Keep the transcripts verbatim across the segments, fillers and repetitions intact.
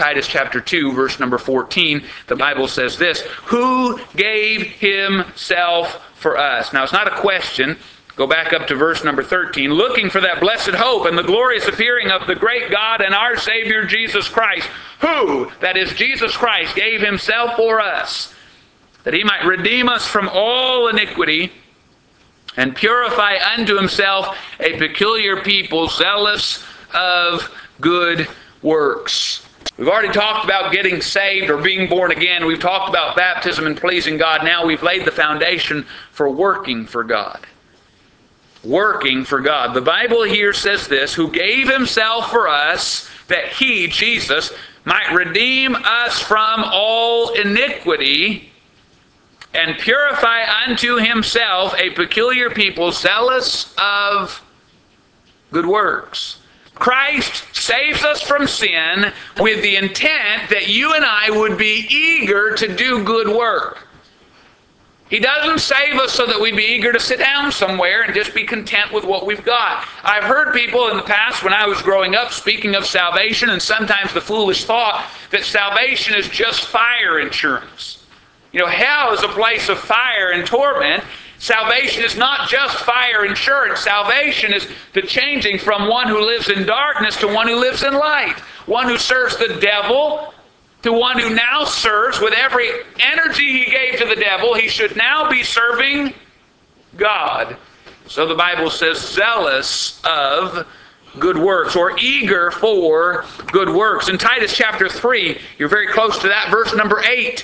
Titus chapter two, verse number fourteen, the Bible says this, who gave himself for us. Now, it's not a question. Go back up to verse number thirteen. Looking for that blessed hope and the glorious appearing of the great God and our Savior Jesus Christ, who, that is Jesus Christ, gave himself for us, that he might redeem us from all iniquity and purify unto himself a peculiar people, zealous of good works. We've already talked about getting saved or being born again. We've talked about baptism and pleasing God. Now we've laid the foundation for working for God. Working for God. The Bible here says this, who gave himself for us, that he, Jesus, might redeem us from all iniquity and purify unto himself a peculiar people, zealous of good works. Christ saves us from sin with the intent that you and I would be eager to do good work. He doesn't save us so that we'd be eager to sit down somewhere and just be content with what we've got. I've heard people in the past when I was growing up speaking of salvation, and sometimes the foolish thought that salvation is just fire insurance. You know, hell is a place of fire and torment. Salvation is not just fire insurance. Salvation is the changing from one who lives in darkness to one who lives in light. One who serves the devil to one who now serves with every energy he gave to the devil. He should now be serving God. So the Bible says, zealous of good works, or eager for good works. In Titus chapter three, you're very close to that, verse number eight.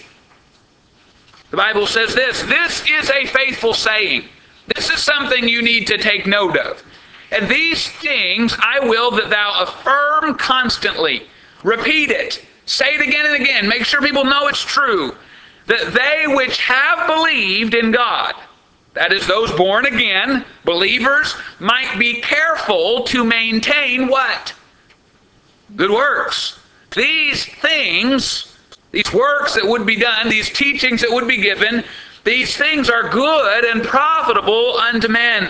The Bible says this, this is a faithful saying. This is something you need to take note of. And these things I will that thou affirm constantly. Repeat it. Say it again and again. Make sure people know it's true. That they which have believed in God, that is, those born again, believers, might be careful to maintain what? Good works. These things, these works that would be done, these teachings that would be given, these things are good and profitable unto men.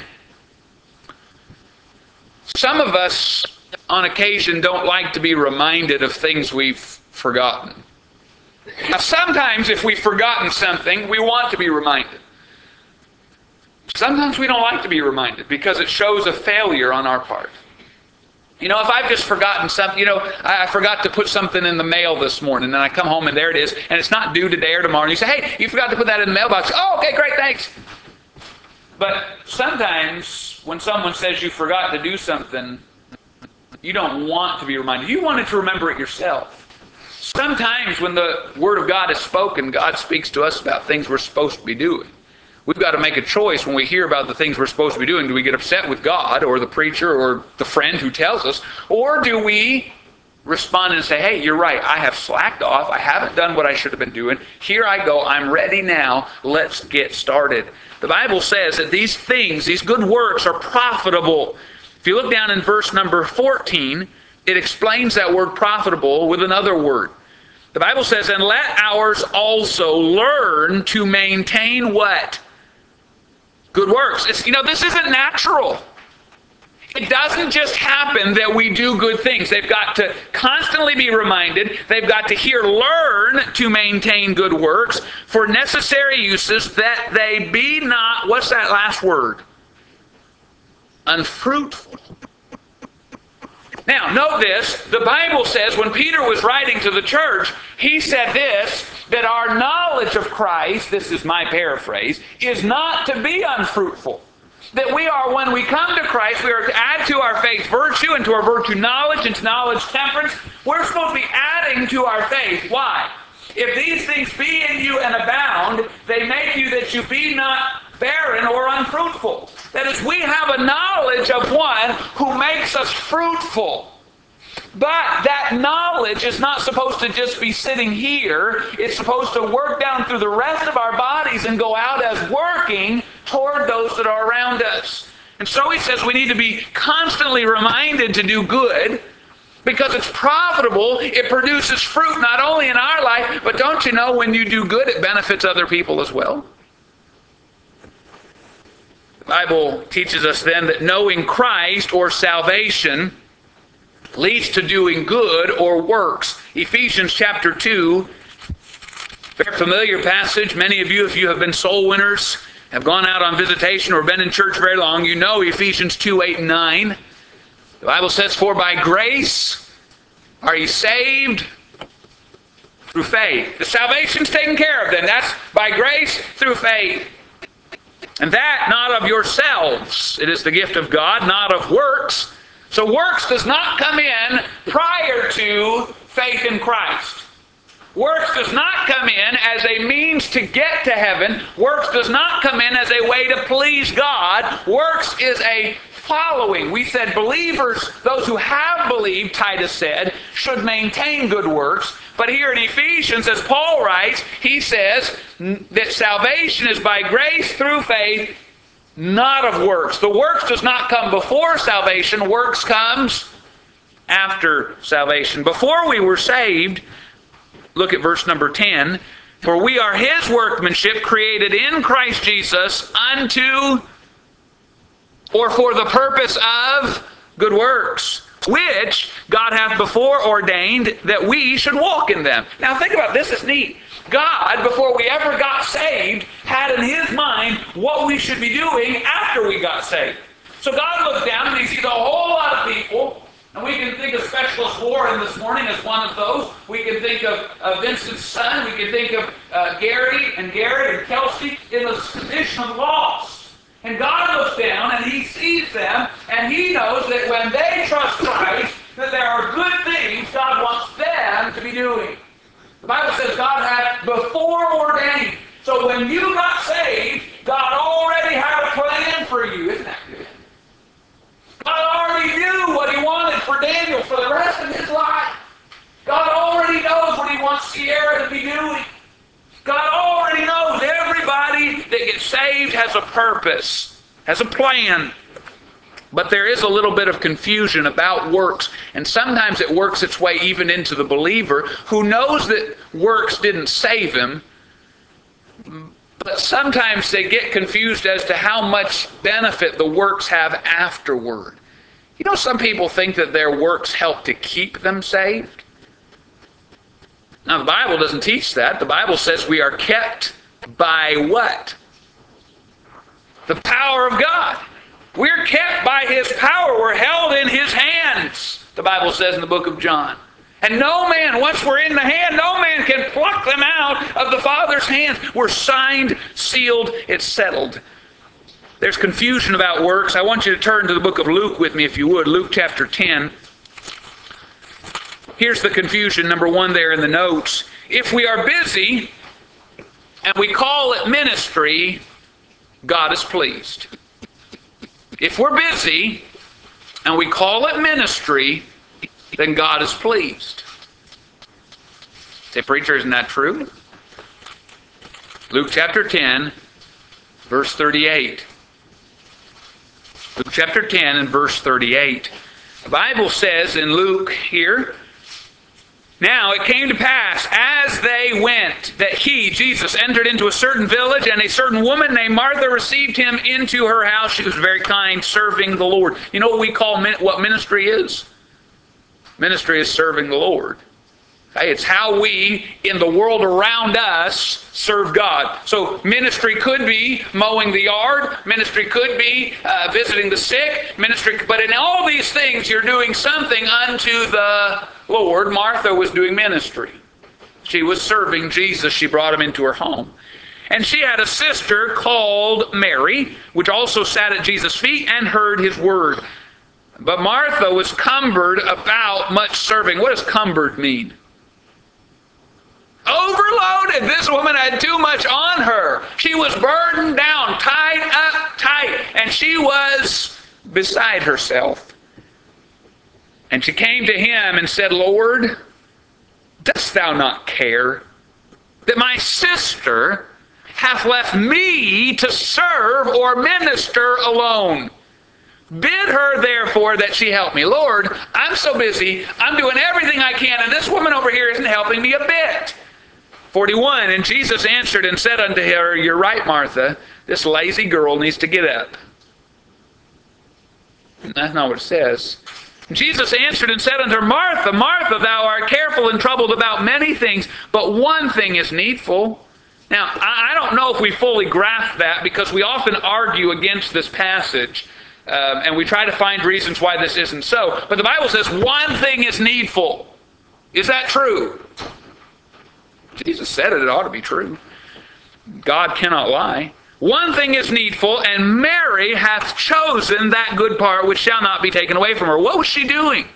Some of us, on occasion, don't like to be reminded of things we've forgotten. Now, sometimes if we've forgotten something, we want to be reminded. Sometimes we don't like to be reminded because it shows a failure on our part. You know, if I've just forgotten something, you know, I, I forgot to put something in the mail this morning, and I come home and there it is, and it's not due today or tomorrow, and you say, hey, you forgot to put that in the mailbox. Oh, okay, great, thanks. But sometimes when someone says you forgot to do something, you don't want to be reminded. You wanted to remember it yourself. Sometimes when the Word of God is spoken, God speaks to us about things we're supposed to be doing. We've got to make a choice when we hear about the things we're supposed to be doing. Do we get upset with God or the preacher or the friend who tells us? Or do we respond and say, hey, you're right. I have slacked off. I haven't done what I should have been doing. Here I go. I'm ready now. Let's get started. The Bible says that these things, these good works are profitable. If you look down in verse number fourteen, it explains that word profitable with another word. The Bible says, and let ours also learn to maintain what? Good works. It's, you know, this isn't natural. It doesn't just happen that we do good things. They've got to constantly be reminded. They've got to here learn to maintain good works for necessary uses, that they be not, what's that last word? Unfruitful. Now, note this. The Bible says when Peter was writing to the church, he said this, that our knowledge of Christ, this is my paraphrase, is not to be unfruitful. That we are, when we come to Christ, we are to add to our faith virtue, and to our virtue knowledge, and to knowledge temperance. We're supposed to be adding to our faith. Why? If these things be in you and abound, they make you that you be not barren or unfruitful. That is, we have a knowledge of one who makes us fruitful. But that knowledge is not supposed to just be sitting here. It's supposed to work down through the rest of our bodies and go out as working toward those that are around us. And so he says we need to be constantly reminded to do good, because it's profitable. It produces fruit not only in our life, but don't you know, when you do good, it benefits other people as well. The Bible teaches us then that knowing Christ, or salvation, leads to doing good or works. Ephesians chapter two, very familiar passage. Many of you, if you have been soul winners, have gone out on visitation or been in church very long, you know Ephesians two, eight, and nine. The Bible says, "For by grace are ye saved through faith." The salvation's taken care of then. That's by grace through faith. And that not of yourselves. It is the gift of God, not of works. So works does not come in prior to faith in Christ. Works does not come in as a means to get to heaven. Works does not come in as a way to please God. Works is a following. We said believers, those who have believed, Titus said, should maintain good works. But here in Ephesians, as Paul writes, he says that salvation is by grace through faith, not of works. The works does not come before salvation. Works comes after salvation. Before we were saved, look at verse number ten. For we are his workmanship, created in Christ Jesus unto, or for the purpose of, good works, which God hath before ordained that we should walk in them. Now think about this, it's neat. God, before we ever got saved, had in his mind what we should be doing after we got saved. So God looks down and he sees a whole lot of people, and we can think of Specialist Warren this morning as one of those. We can think of uh, Vincent's son. We can think of uh, Gary and Garrett and Kelsey in the condition of loss. And God looks down and he sees them, and he knows that when they trust Christ, that there are good things God wants them to be doing. The Bible says God had before ordained. So when you got saved, God already had a plan for you. Isn't that good? God already knew what he wanted for Daniel for the rest of his life. God already knows what he wants Sierra to be doing. God already knows everybody that gets saved has a purpose, has a plan. But there is a little bit of confusion about works, and sometimes it works its way even into the believer who knows that works didn't save him, but sometimes they get confused as to how much benefit the works have afterward. You know, some people think that their works help to keep them saved. Now, the Bible doesn't teach that. The Bible says we are kept by what? The power of God. We're kept by his power. We're held in his hands, the Bible says in the book of John. And no man, once we're in the hand, no man can pluck them out of the Father's hands. We're signed, sealed, it's settled. There's confusion about works. I want you to turn to the book of Luke with me, if you would. Luke chapter ten. Here's the confusion, number one there in the notes. If we are busy and we call it ministry, God is pleased. If we're busy and we call it ministry, then God is pleased. Say, preacher, isn't that true? Luke chapter ten, verse thirty-eight. Luke chapter ten and verse thirty-eight. The Bible says in Luke here, now it came to pass as they went that he, Jesus, entered into a certain village, and a certain woman named Martha received him into her house. She was very kind, serving the Lord. You know what we call what ministry is? Ministry is serving the Lord. Okay? It's how we, in the world around us, serve God. So ministry could be mowing the yard. Ministry could be uh, visiting the sick. Ministry, but in all these things, you're doing something unto the Lord. Martha was doing ministry. She was serving Jesus. She brought him into her home. And she had a sister called Mary, which also sat at Jesus' feet and heard his word. But Martha was cumbered about much serving. What does cumbered mean? Overloaded. This woman had too much on her. She was burdened down, tied up tight, and she was beside herself. And she came to him and said, Lord, dost thou not care that my sister hath left me to serve or minister alone? Bid her, therefore, that she help me. Lord, I'm so busy. I'm doing everything I can, and this woman over here isn't helping me a bit. forty-one, and Jesus answered and said unto her, you're right, Martha. This lazy girl needs to get up. That's not what it says. Jesus answered and said unto her, Martha, Martha, thou art careful and troubled about many things, but one thing is needful. Now, I don't know if we fully grasp that, because we often argue against this passage, um, and we try to find reasons why this isn't so. But the Bible says one thing is needful. Is that true? Jesus said it, it ought to be true. God cannot lie. One thing is needful, and Mary hath chosen that good part which shall not be taken away from her. What was she doing?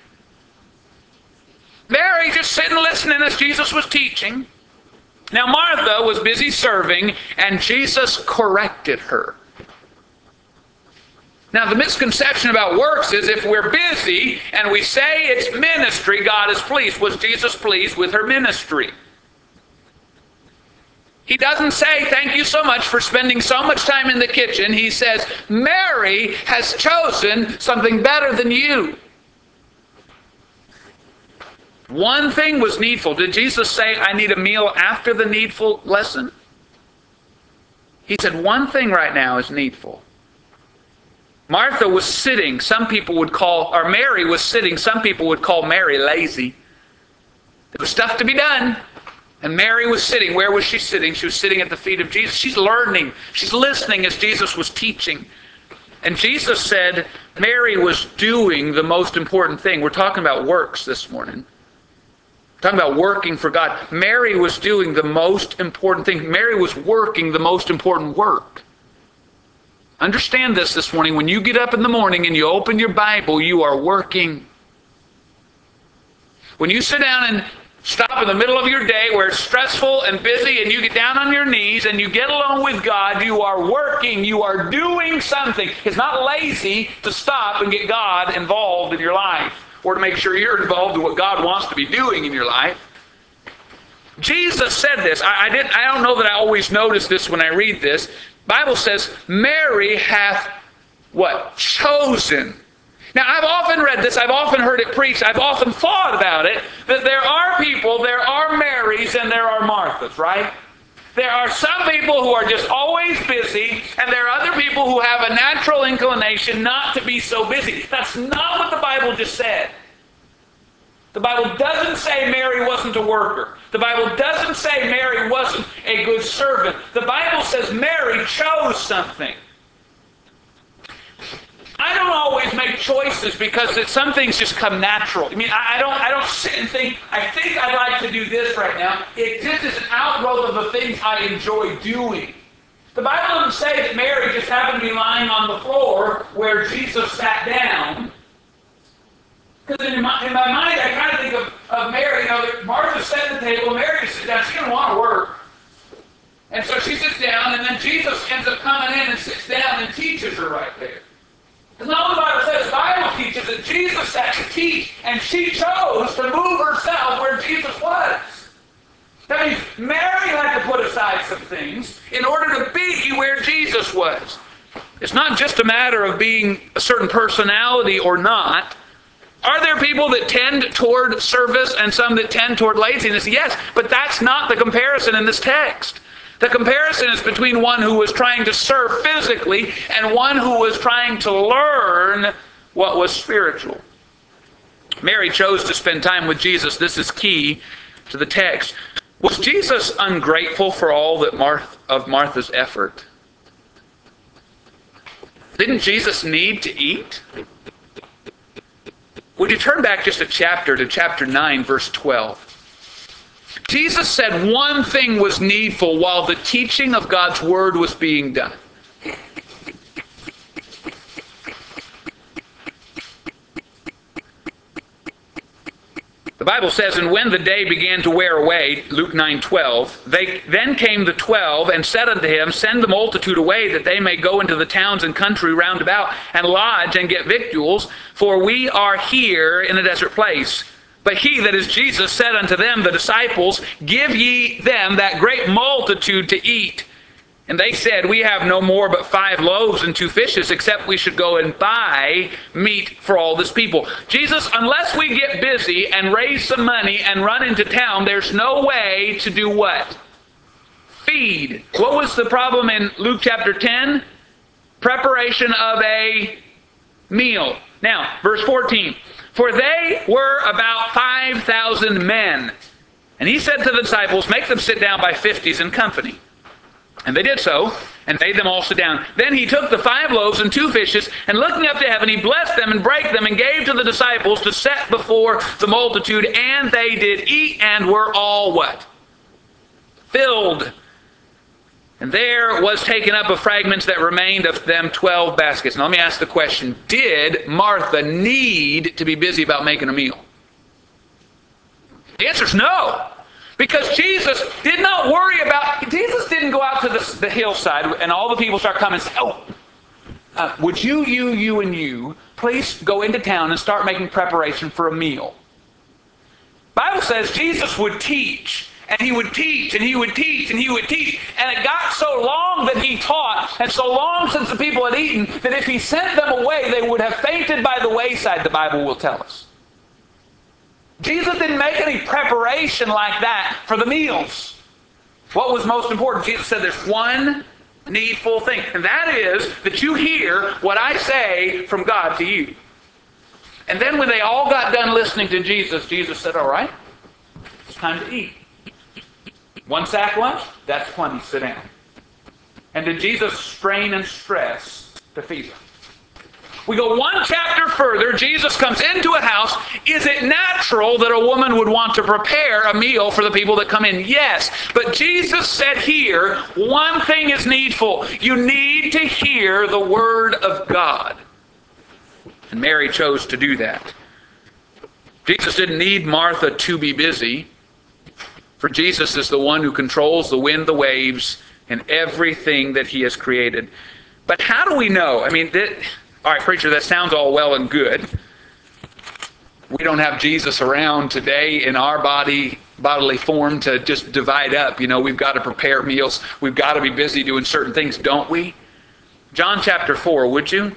Mary just sitting listening as Jesus was teaching. Now Martha was busy serving, and Jesus corrected her. Now the misconception about works is if we're busy and we say it's ministry, God is pleased. Was Jesus pleased with her ministry? He doesn't say, thank you so much for spending so much time in the kitchen. He says, Mary has chosen something better than you. One thing was needful. Did Jesus say, I need a meal after the needful lesson? He said, one thing right now is needful. Martha was sitting. Some people would call, or Mary was sitting. Some people would call Mary lazy. There was stuff to be done. And Mary was sitting. Where was she sitting? She was sitting at the feet of Jesus. She's learning. She's listening as Jesus was teaching. And Jesus said Mary was doing the most important thing. We're talking about works this morning. We're talking about working for God. Mary was doing the most important thing. Mary was working the most important work. Understand this this morning. When you get up in the morning and you open your Bible, you are working. When you sit down and stop in the middle of your day where it's stressful and busy, and you get down on your knees and you get alone with God, you are working. You are doing something. It's not lazy to stop and get God involved in your life, or to make sure you're involved in what God wants to be doing in your life. Jesus said this. I, I, didn't, I don't know that I always notice this when I read this. The Bible says, Mary hath what? Chosen. Now, I've often read this, I've often heard it preached, I've often thought about it, that there are people, there are Marys and there are Marthas, right? There are some people who are just always busy, and there are other people who have a natural inclination not to be so busy. That's not what the Bible just said. The Bible doesn't say Mary wasn't a worker. The Bible doesn't say Mary wasn't a good servant. The Bible says Mary chose something. I don't always make choices because it, some things just come natural. I mean, I, I don't I don't sit and think, I think I'd like to do this right now. It just is an outgrowth of the things I enjoy doing. The Bible doesn't say that Mary just happened to be lying on the floor where Jesus sat down. Because in my, in my mind, I kind of think of, of Mary. You know, Martha sat at the table, Mary sits down. She didn't want to work. And so she sits down, and then Jesus ends up coming in and sits down and teaches her right there. That's not what the Bible says. The Bible teaches that Jesus sat to teach, and she chose to move herself where Jesus was. That means Mary had to put aside some things in order to be where Jesus was. It's not just a matter of being a certain personality or not. Are there people that tend toward service and some that tend toward laziness? Yes, but that's not the comparison in this text. The comparison is between one who was trying to serve physically and one who was trying to learn what was spiritual. Mary chose to spend time with Jesus. This is key to the text. Was Jesus ungrateful for all that Martha, of Martha's effort? Didn't Jesus need to eat? Would you turn back just a chapter to chapter nine, verse twelve? Jesus said one thing was needful while the teaching of God's word was being done. The Bible says, and when the day began to wear away, Luke nine twelve, they then came the twelve and said unto him, send the multitude away that they may go into the towns and country round about and lodge and get victuals, for we are here in a desert place. But he, that is Jesus, said unto them, the disciples, give ye them that great multitude to eat. And they said, we have no more but five loaves and two fishes, except we should go and buy meat for all this people. Jesus, unless we get busy and raise some money and run into town, there's no way to do what? Feed. What was the problem in Luke chapter ten? Preparation of a meal. Now, verse fourteen. For they were about five thousand men. And he said to the disciples, make them sit down by fifties in company. And they did so, and made them all sit down. Then he took the five loaves and two fishes, and looking up to heaven, he blessed them and brake them, and gave to the disciples to set before the multitude. And they did eat, and were all what? Filled. And there was taken up of fragments that remained of them twelve baskets. Now let me ask the question, did Martha need to be busy about making a meal? The answer is no. Because Jesus did not worry about, Jesus didn't go out to the, the hillside and all the people start coming and say, oh, uh, would you, you, you, and you please go into town and start making preparation for a meal? The Bible says Jesus would teach, and he would teach, and he would teach, and he would teach. And it got so long that he taught, and so long since the people had eaten, that if he sent them away, they would have fainted by the wayside, the Bible will tell us. Jesus didn't make any preparation like that for the meals. What was most important? Jesus said there's one needful thing, and that is that you hear what I say from God to you. And then when they all got done listening to Jesus, Jesus said, all right, it's time to eat. One sack lunch, that's plenty, sit down. And did Jesus strain and stress to feed them? We go one chapter further, Jesus comes into a house. Is it natural that a woman would want to prepare a meal for the people that come in? Yes. But Jesus said here, one thing is needful. You need to hear the Word of God. And Mary chose to do that. Jesus didn't need Martha to be busy. For Jesus is the one who controls the wind, the waves, and everything that he has created. But how do we know? I mean, that... All right, preacher, that sounds all well and good. We don't have Jesus around today in our body, bodily form to just divide up. You know, we've got to prepare meals. We've got to be busy doing certain things, don't we? John chapter four, would you?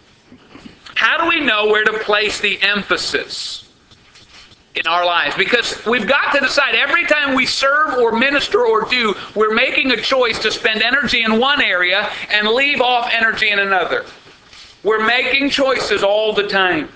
How do we know where to place the emphasis in our lives? Because we've got to decide every time we serve or minister or do, we're making a choice to spend energy in one area and leave off energy in another. We're making choices all the time.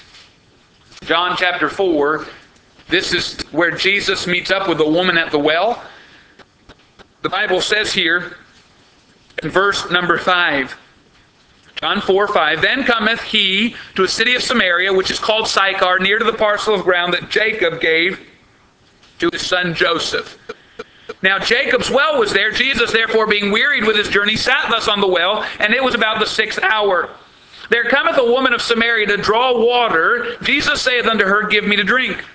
John chapter four, this is where Jesus meets up with the woman at the well. The Bible says here in verse number five, John four, five, then cometh he to a city of Samaria, which is called Sychar, near to the parcel of ground that Jacob gave to his son Joseph. Now Jacob's well was there. Jesus, therefore, being wearied with his journey, sat thus on the well, and it was about the sixth hour. There cometh a woman of Samaria to draw water. Jesus saith unto her, give me to drink.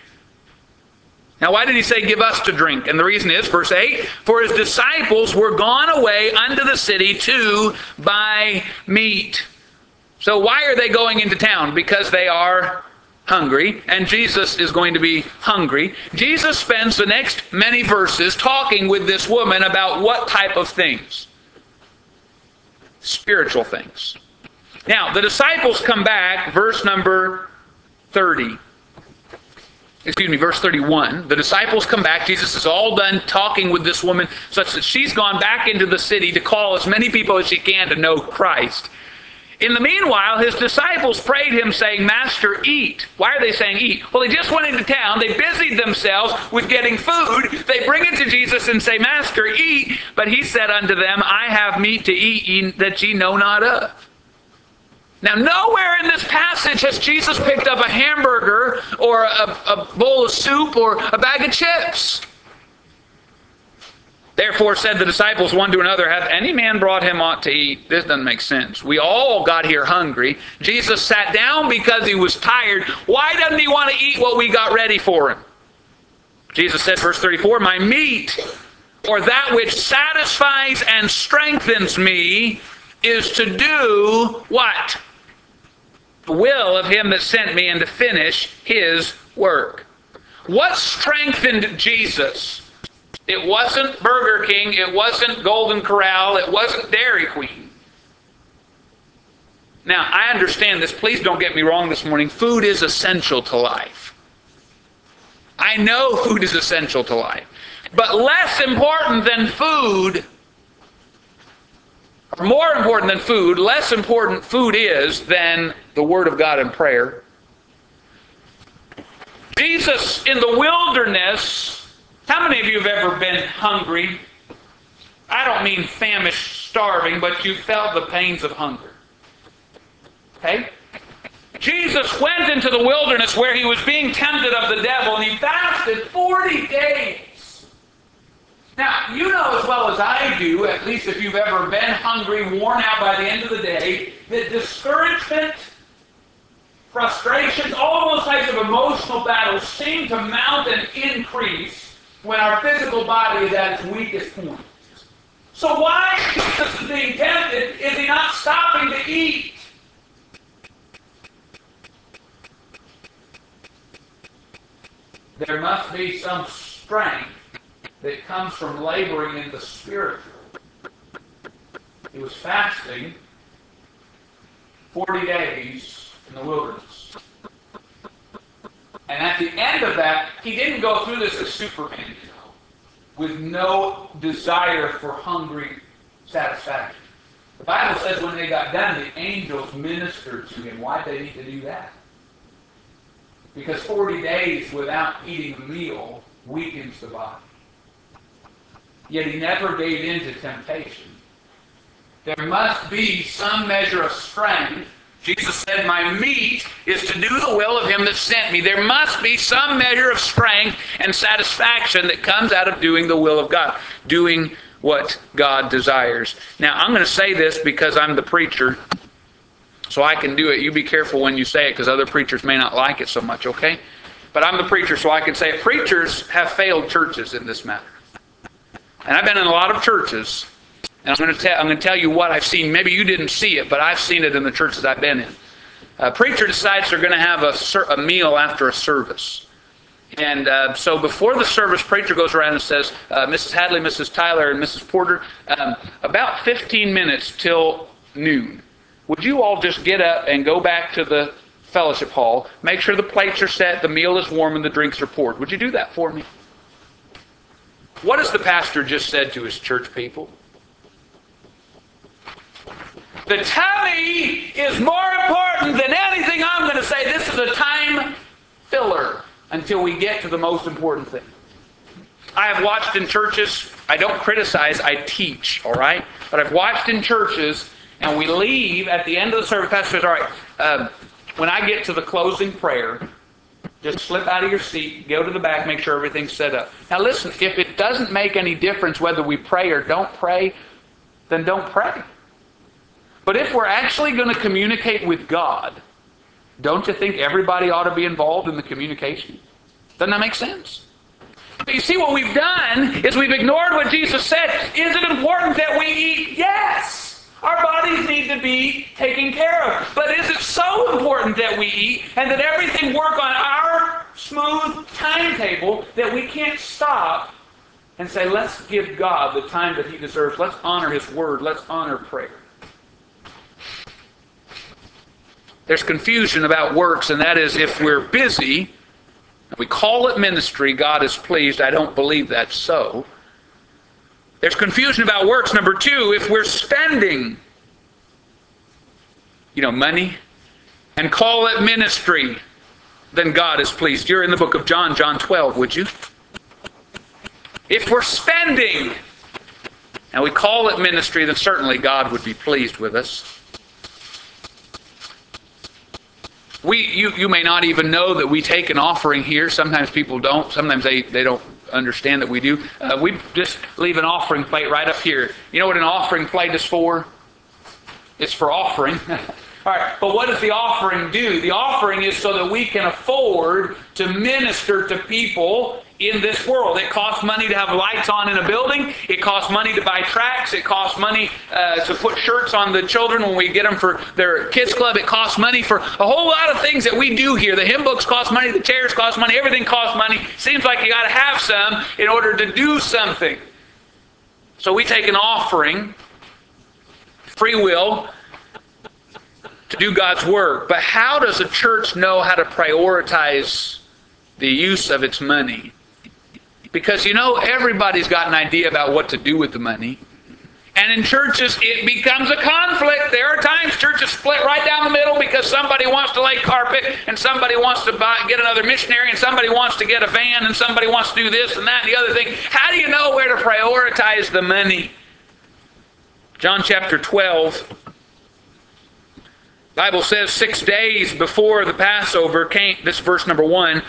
Now why did he say give us to drink? And the reason is, verse eight, for his disciples were gone away unto the city to buy meat. So why are they going into town? Because they are hungry, and Jesus is going to be hungry. Jesus spends the next many verses talking with this woman about what type of things? Spiritual things. Now, the disciples come back, verse number thirty. Excuse me, verse thirty-one. The disciples come back. Jesus is all done talking with this woman, such that she's gone back into the city to call as many people as she can to know Christ. In the meanwhile, his disciples prayed him, saying, Master, eat. Why are they saying eat? Well, they just went into town. They busied themselves with getting food. They bring it to Jesus and say, Master, eat. But he said unto them, I have meat to eat that ye know not of. Now, nowhere in this passage has Jesus picked up a hamburger or a, a bowl of soup or a bag of chips. Therefore said the disciples one to another, hath any man brought him aught to eat? This doesn't make sense. We all got here hungry. Jesus sat down because he was tired. Why doesn't he want to eat what we got ready for him? Jesus said, verse thirty-four, my meat, or that which satisfies and strengthens me, is to do what? The will of him that sent me, and to finish his work. What strengthened Jesus? It wasn't Burger King, it wasn't Golden Corral, it wasn't Dairy Queen. Now, I understand this. Please don't get me wrong this morning. Food is essential to life. I know food is essential to life. But less important than food, or more important than food, less important food is than the Word of God and prayer. Jesus in the wilderness, how many of you have ever been hungry? I don't mean famished, starving, but you felt the pains of hunger. Okay? Jesus went into the wilderness where he was being tempted of the devil, and he fasted forty days. Now, you know as well as I do, at least if you've ever been hungry, worn out by the end of the day, that discouragement, frustrations, all those types of emotional battles seem to mount and increase when our physical body is at its weakest point. So why, Jesus is being tempted, is he not stopping to eat? There must be some strength that comes from laboring in the spiritual. He was fasting forty days in the wilderness. And at the end of that, he didn't go through this as Superman, you know, with no desire for hungry satisfaction. The Bible says when they got done, the angels ministered to him. Why did they need to do that? Because forty days without eating a meal weakens the body. Yet he never gave in to temptation. There must be some measure of strength. Jesus said, my meat is to do the will of him that sent me. There must be some measure of strength and satisfaction that comes out of doing the will of God, doing what God desires. Now, I'm going to say this because I'm the preacher, so I can do it. You be careful when you say it because other preachers may not like it so much, okay? But I'm the preacher, so I can say it. Preachers have failed churches in this matter. And I've been in a lot of churches, and I'm going to tell, I'm going to tell you what I've seen. Maybe you didn't see it, but I've seen it in the churches I've been in. A preacher decides they're going to have a, a meal after a service. And uh, so before the service, preacher goes around and says, uh, Missus Hadley, Missus Tyler, and Missus Porter, um, about fifteen minutes till noon. Would you all just get up and go back to the fellowship hall, make sure the plates are set, the meal is warm, and the drinks are poured? Would you do that for me? What has the pastor just said to his church people? The tummy is more important than anything I'm going to say. This is a time filler until we get to the most important thing. I have watched in churches, I don't criticize, I teach, all right? But I've watched in churches, and we leave at the end of the service. Pastor says, all right, uh, when I get to the closing prayer, just slip out of your seat, go to the back, make sure everything's set up. Now listen, if it doesn't make any difference whether we pray or don't pray, then don't pray. But if we're actually going to communicate with God, don't you think everybody ought to be involved in the communication? Doesn't that make sense? But you see, what we've done is we've ignored what Jesus said. Is it important that we eat? Yes. Our bodies need to be taken care of. But is it so important that we eat and that everything work on our smooth timetable that we can't stop and say, let's give God the time that he deserves. Let's honor his word. Let's honor prayer. There's confusion about works, and that is if we're busy, we call it ministry, God is pleased. I don't believe that's so. There's confusion about works. Number two, if we're spending, you know, money, and call it ministry, then God is pleased. You're in the book of John, John twelve, would you? If we're spending, and we call it ministry, then certainly God would be pleased with us. We, you, you may not even know that we take an offering here. Sometimes people don't. Sometimes they, they don't understand that we do. Uh, we just leave an offering plate right up here. You know what an offering plate is for? It's for offering. All right, but what does the offering do? The offering is so that we can afford to minister to people in this world. It costs money to have lights on in a building. It costs money to buy tracts. It costs money uh, to put shirts on the children when we get them for their kids club. It costs money for a whole lot of things that we do here. The hymn books cost money. The chairs cost money. Everything costs money. Seems like you got to have some in order to do something. So we take an offering, free will, to do God's work. But how does a church know how to prioritize the use of its money? Because, you know, everybody's got an idea about what to do with the money. And in churches, it becomes a conflict. There are times churches split right down the middle because somebody wants to lay carpet and somebody wants to buy, get another missionary and somebody wants to get a van and somebody wants to do this and that and the other thing. How do you know where to prioritize the money? John chapter twelve. The Bible says six days before the Passover came, this is verse number one,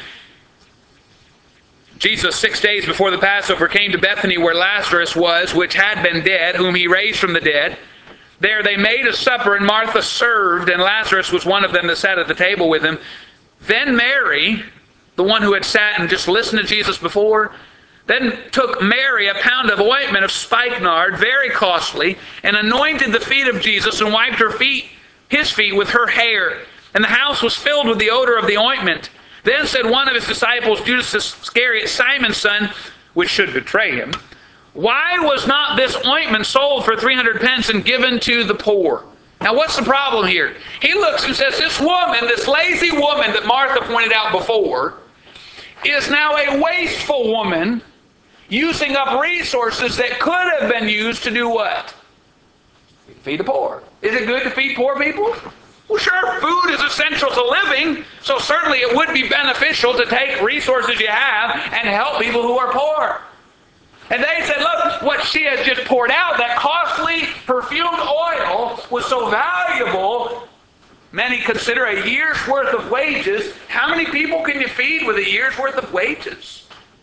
Jesus, six days before the Passover, came to Bethany where Lazarus was, which had been dead, whom he raised from the dead. There they made a supper, and Martha served, and Lazarus was one of them that sat at the table with him. Then Mary, the one who had sat and just listened to Jesus before, then took Mary a pound of ointment of spikenard, very costly, and anointed the feet of Jesus, and wiped her feet, his feet with her hair. And the house was filled with the odor of the ointment. Then said one of his disciples, Judas Iscariot, Simon's son, which should betray him, why was not this ointment sold for three hundred pence and given to the poor? Now what's the problem here? He looks and says, this woman, this lazy woman that Martha pointed out before, is now a wasteful woman using up resources that could have been used to do what? Feed the poor. Is it good to feed poor people? Well, sure, food is essential to living, so certainly it would be beneficial to take resources you have and help people who are poor. And they said, look, what she has just poured out, that costly perfumed oil was so valuable, many consider a year's worth of wages. How many people can you feed with a year's worth of wages?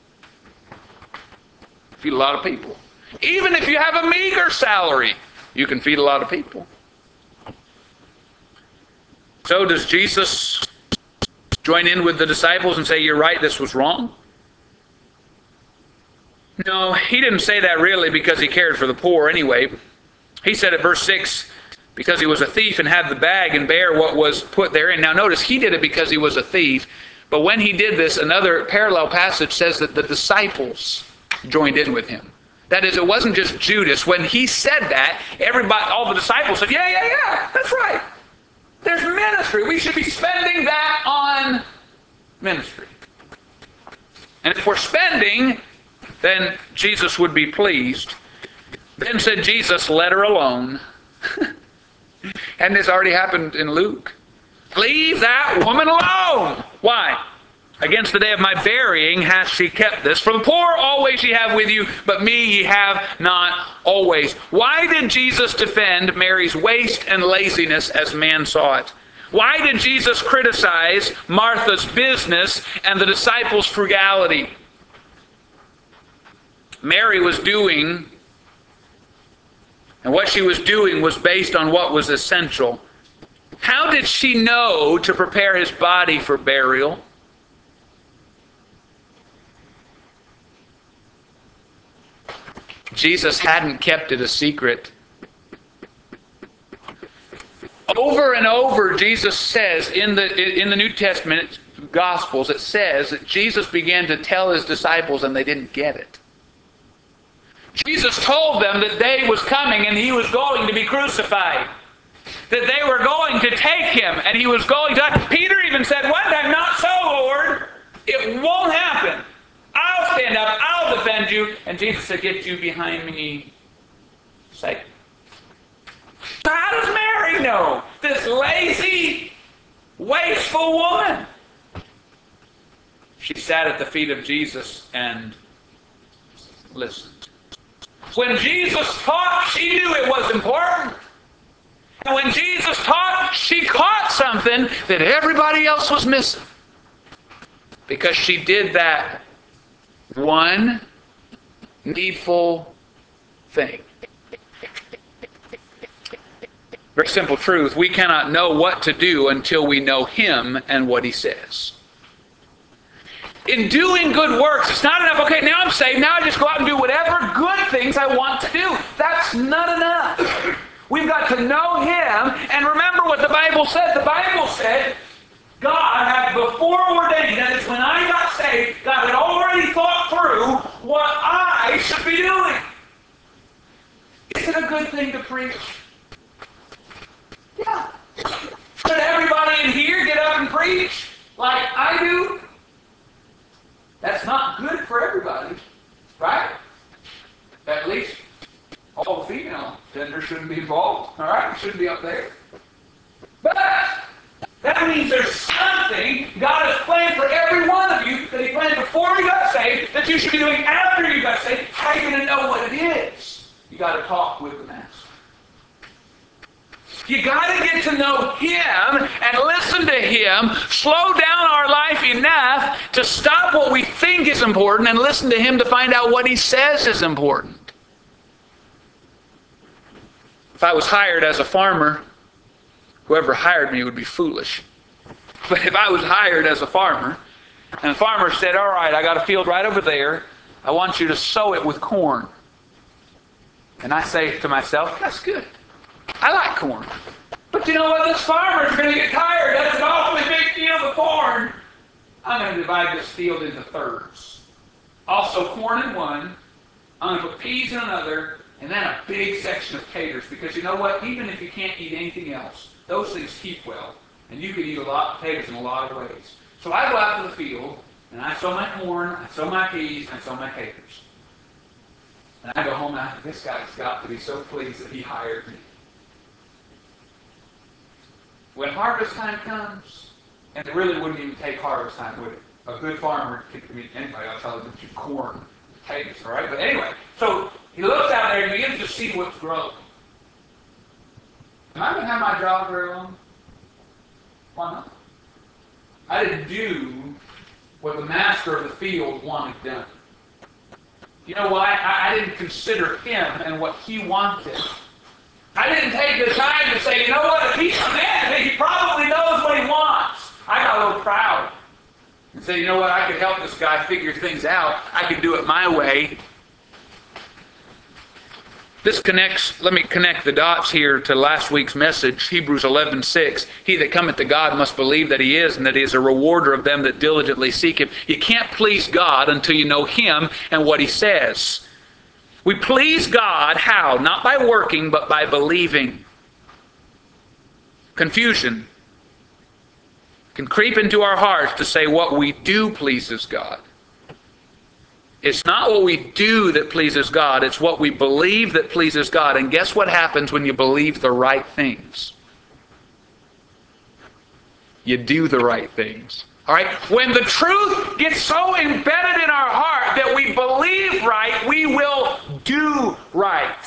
Feed a lot of people. Even if you have a meager salary, you can feed a lot of people. So does Jesus join in with the disciples and say, you're right, this was wrong? No, he didn't say that really because he cared for the poor anyway. He said at verse six, because he was a thief and had the bag and bare what was put therein. Now notice, he did it because he was a thief. But when he did this, another parallel passage says that the disciples joined in with him. That is, it wasn't just Judas. When he said that, everybody, all the disciples said, yeah, yeah, yeah, that's right. There's ministry. We should be spending that on ministry. And if we're spending, then Jesus would be pleased. Then said Jesus, let her alone. And this already happened in Luke. Leave that woman alone. Why? Against the day of my burying hath she kept this. For the poor always ye have with you, but me ye have not always. Why did Jesus defend Mary's waste and laziness as man saw it? Why did Jesus criticize Martha's business and the disciples' frugality? Mary was doing, and what she was doing was based on what was essential. How did she know to prepare his body for burial? Jesus hadn't kept it a secret. Over and over, Jesus says in the in the New Testament Gospels, it says that Jesus began to tell his disciples and they didn't get it. Jesus told them that day was coming and he was going to be crucified. That they were going to take him and he was going to... Peter even said one time, not so, Lord. It won't happen. I'll stand up, I'll defend you. And Jesus said, get you behind me, Satan. So how does Mary know? This lazy, wasteful woman. She sat at the feet of Jesus and listened. When Jesus taught, she knew it was important. And when Jesus taught, she caught something that everybody else was missing. Because she did that one needful thing. Very simple truth. We cannot know what to do until we know him and what he says. In doing good works, it's not enough, okay, now I'm saved, now I just go out and do whatever good things I want to do. That's not enough. We've got to know him, and remember what the Bible said. The Bible said, God had before ordained, that is when I got saved, God had already thought through what I should be doing. Is it a good thing to preach? Yeah. Should everybody in here get up and preach like I do? That's not good for everybody, right? At least all female gender shouldn't be involved. All right, it shouldn't be up there. But that means there's something God has planned for every one of you that He planned before you got saved that you should be doing after you got saved. How are you going to know what it is? You got to talk with the Master. You got to get to know Him and listen to Him, slow down our life enough to stop what we think is important and listen to Him to find out what He says is important. If I was hired as a farmer, whoever hired me would be foolish. But if I was hired as a farmer, and the farmer said, all right, I got a field right over there, I want you to sow it with corn. And I say to myself, that's good. I like corn. But you know what? This farmer's going to get tired. That's an awfully big field of corn. I'm going to divide this field into thirds. Also corn in one. I'm going to put peas in another. And then a big section of taters. Because you know what? Even if you can't eat anything else, those things keep well. And you can eat a lot of potatoes in a lot of ways. So I go out to the field, and I sow my corn, I sow my peas, and I sow my taters. And I go home and I think, this guy's got to be so pleased that he hired me. When harvest time comes, and it really wouldn't even take harvest time, would it? A good farmer, I mean, anybody else, I'll get you corn, potatoes, all right? But anyway, so he looks out there and begins to see what's growing. Am I going to have my job very long? Why not? I didn't do what the master of the field wanted done. You know why? I, I didn't consider him and what he wanted. I didn't take the time to say, you know what, if he's a man, he probably knows what he wants. I got a little proud. And said, you know what, I could help this guy figure things out. I could do it my way. This connects, let me connect the dots here to last week's message, Hebrews eleven six. He that cometh to God must believe that He is, and that He is a rewarder of them that diligently seek Him. You can't please God until you know Him and what He says. We please God, how? Not by working, but by believing. Confusion can creep into our hearts to say what we do pleases God. It's not what we do that pleases God. It's what we believe that pleases God. And guess what happens when you believe the right things? You do the right things. All right? When the truth gets so embedded in our heart that we believe right, we will do right.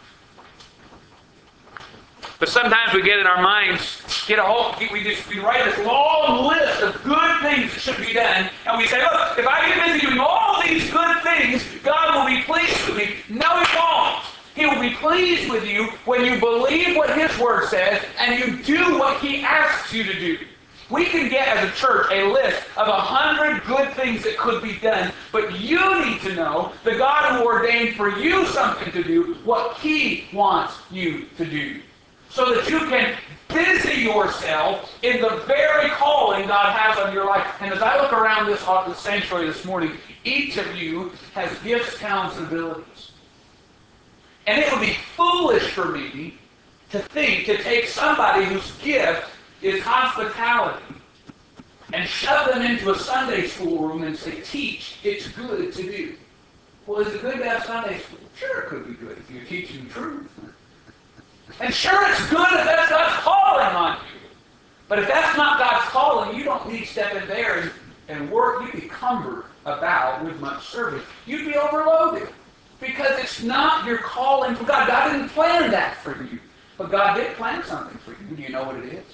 But sometimes we get in our minds, get a whole, we just we write this long list of good things that should be done, and we say, look, if I get busy doing all these good things, God will be pleased with me. No, He won't. He will be pleased with you when you believe what His Word says and you do what He asks you to do. We can get, as a church, a list of a hundred good things that could be done, but you need to know the God who ordained for you something to do, what He wants you to do, so that you can busy yourself in the very calling God has on your life. And as I look around this sanctuary this morning, each of you has gifts, talents, and abilities. And it would be foolish for me to think to take somebody whose gift is hospitality and shove them into a Sunday school room and say, teach, it's good to do. Well, is it good to have Sunday school? Sure, it could be good if you're teaching the truth. And sure, it's good if that's God's calling on you. But if that's not God's calling, you don't need to step in there and, and work. You'd be cumbered about with much service. You'd be overloaded. Because it's not your calling from God. God didn't plan that for you. But God did plan something for you. Do you know what it is?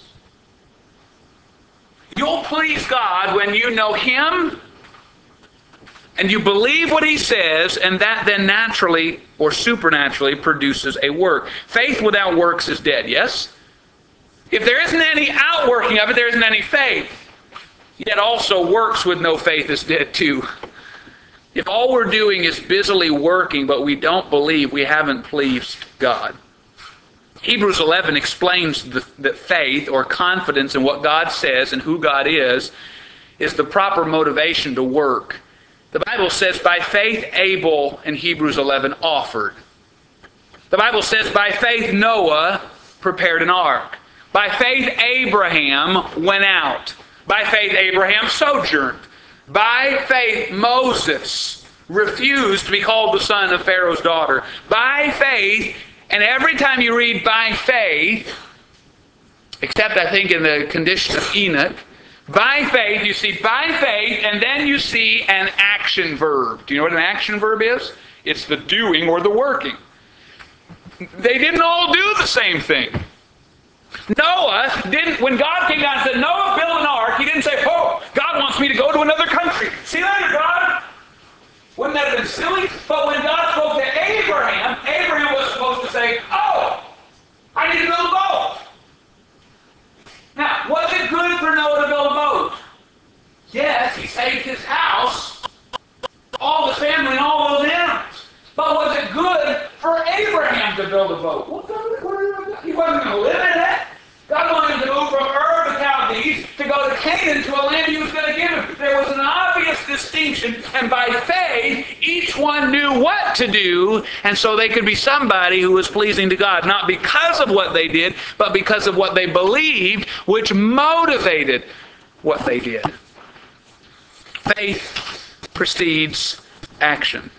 You'll please God when you know Him and you believe what He says, and that then naturally or supernaturally produces a work. Faith without works is dead, yes? If there isn't any outworking of it, there isn't any faith. Yet also works with no faith is dead too. If all we're doing is busily working, but we don't believe, we haven't pleased God. Hebrews eleven explains the, that faith or confidence in what God says and who God is, is the proper motivation to work. The Bible says, by faith Abel, in Hebrews eleven, offered. The Bible says, by faith Noah prepared an ark. By faith Abraham went out. By faith Abraham sojourned. By faith Moses refused to be called the son of Pharaoh's daughter. By faith And every time you read by faith, except I think in the condition of Enoch, by faith, you see by faith, and then you see an action verb. Do you know what an action verb is? It's the doing or the working. They didn't all do the same thing. Noah didn't, when God came down and said, Noah, build an ark, he didn't say, oh, God wants me to go to another country. See you later, God. Wouldn't that have been silly? But when God spoke to Abraham, Abraham was supposed to say, oh, I need to build a boat. Now, was it good for Noah to build a boat? Yes, he saved his house, all the family, and all those animals. But was it good for Abraham to build a boat? Well, he wasn't going to live in it. God wanted him to move from Ur of the Chaldees to go to Canaan, to a land he was going to give him. There was an obvious distinction, and by faith, each one knew what to do, and so they could be somebody who was pleasing to God, not because of what they did, but because of what they believed, which motivated what they did. Faith precedes action.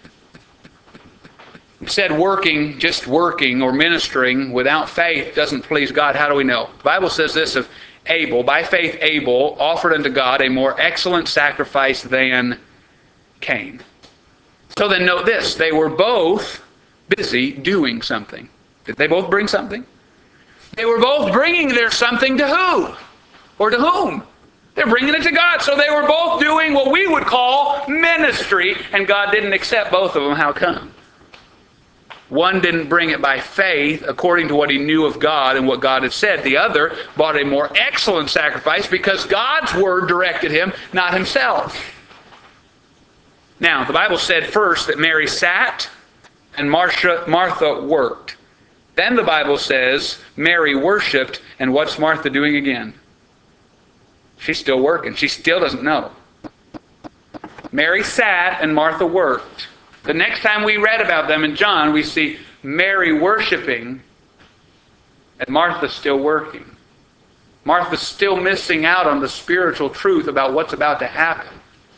He said working, just working or ministering without faith doesn't please God. How do we know? The Bible says this of Abel. By faith Abel offered unto God a more excellent sacrifice than Cain. So then note this. They were both busy doing something. Did they both bring something? They were both bringing their something to who? Or to whom? They're bringing it to God. So they were both doing what we would call ministry, and God didn't accept both of them. How come? One didn't bring it by faith according to what he knew of God and what God had said. The other brought a more excellent sacrifice because God's word directed him, not himself. Now, the Bible said first that Mary sat and Martha, Martha worked. Then the Bible says Mary worshiped, and what's Martha doing again? She's still working. She still doesn't know. Mary sat and Martha worked. The next time we read about them in John, we see Mary worshiping and Martha still working. Martha's still missing out on the spiritual truth about what's about to happen.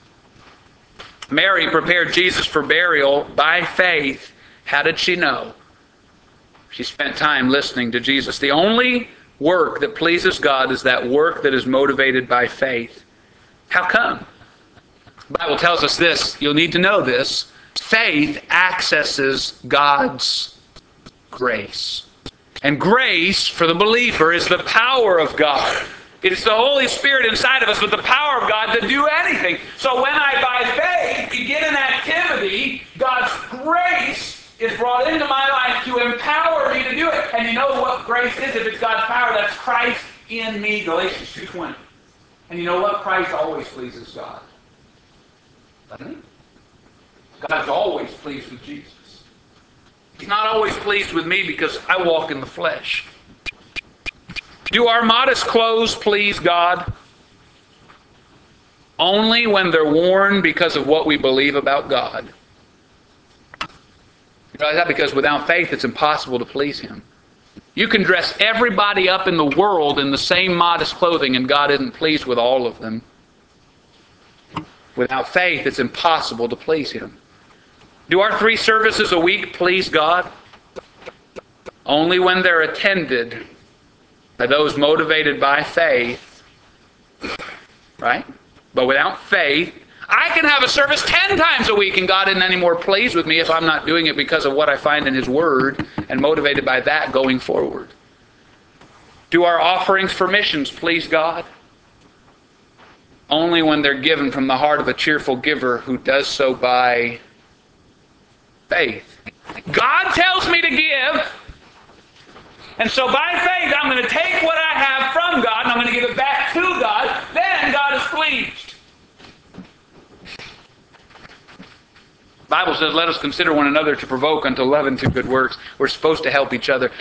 Mary prepared Jesus for burial by faith. How did she know? She spent time listening to Jesus. The only work that pleases God is that work that is motivated by faith. How come? The Bible tells us this. You'll need to know this. Faith accesses God's grace. And grace for the believer is the power of God. It is the Holy Spirit inside of us with the power of God to do anything. So when I, by faith, begin an activity, God's grace is brought into my life to empower me to do it. And you know what grace is? If it's God's power, that's Christ in me, Galatians two twenty. And you know what? Christ always pleases God. Doesn't he? God's always pleased with Jesus. He's not always pleased with me because I walk in the flesh. Do our modest clothes please God? Only when they're worn because of what we believe about God. You realize that? Because without faith it's impossible to please Him. You can dress everybody up in the world in the same modest clothing and God isn't pleased with all of them. Without faith it's impossible to please Him. Do our three services a week please God? Only when they're attended by those motivated by faith. Right? But without faith, I can have a service ten times a week and God isn't any more pleased with me if I'm not doing it because of what I find in His Word and motivated by that going forward. Do our offerings for missions please God? Only when they're given from the heart of a cheerful giver who does so by faith. God tells me to give, and so by faith I'm going to take what I have from God and I'm going to give it back to God. Then God is pleased. The Bible says, let us consider one another to provoke unto love and to good works. We're supposed to help each other.